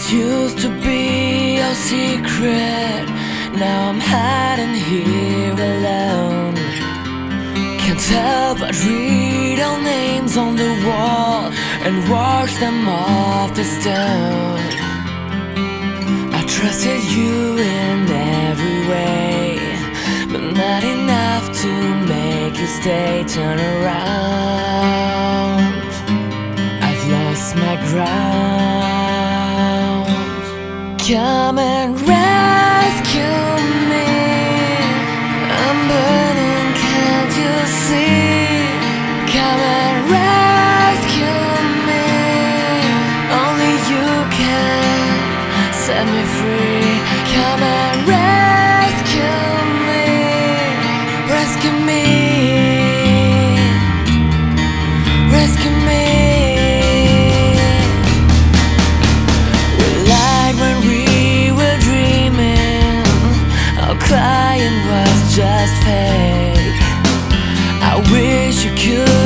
used to be your secret. Now I'm hiding here alone. Can't help but read our names on the wall and wash them off the stone. I trusted you in every way, but not enough to make you stay. Turn around, I've lost my ground. Come and rescue me, I'm burning, can't you see? Come and rescue me, only you can set me free. Come and rescue me, rescue me, rescue me. Like when we were dreaming, our crying was just fake. I wish you could